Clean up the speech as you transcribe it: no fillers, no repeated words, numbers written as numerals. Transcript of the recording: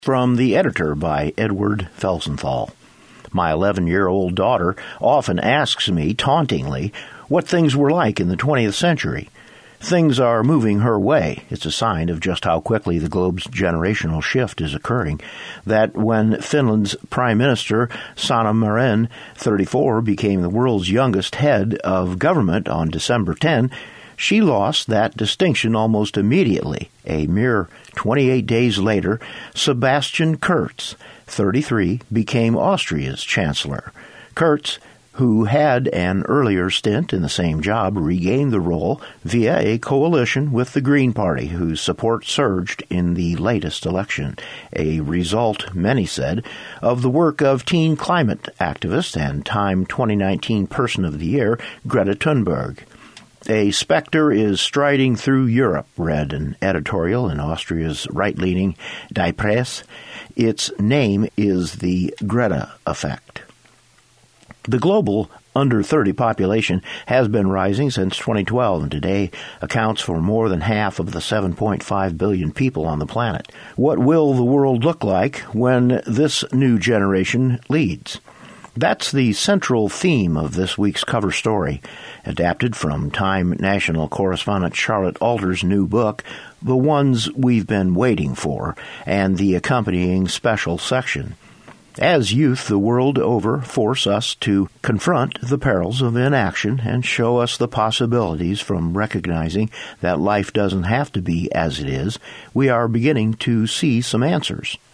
From the editor by Edward Felsenthal. My 11-year-old daughter often asks me, tauntingly, what things were like in the 20th century. Things are moving her way. It's a sign of just how quickly the globe's generational shift is occurring. That when Finland's Prime Minister, Sanna Marin, 34, became the world's youngest head of government on December 10, she lost that distinction almost immediately. A mere 28 days later, Sebastian Kurz, 33, became Austria's chancellor. Kurz, who had an earlier stint in the same job, regained the role via a coalition with the Green Party, whose support surged in the latest election, a result, many said, of the work of teen climate activist and Time 2019 Person of the Year, Greta Thunberg. A specter is striding through Europe, read an editorial in Austria's right-leaning Die Presse. Its name is the Greta effect. The global under-30 population has been rising since 2012 and today accounts for more than half of the 7.5 billion people on the planet. What will the world look like when this new generation leads? That's the central theme of this week's cover story, adapted from Time National correspondent Charlotte Alter's new book, The Ones We've Been Waiting For, and the accompanying special section. As youth the world over force us to confront the perils of inaction and show us the possibilities from recognizing that life doesn't have to be as it is, we are beginning to see some answers.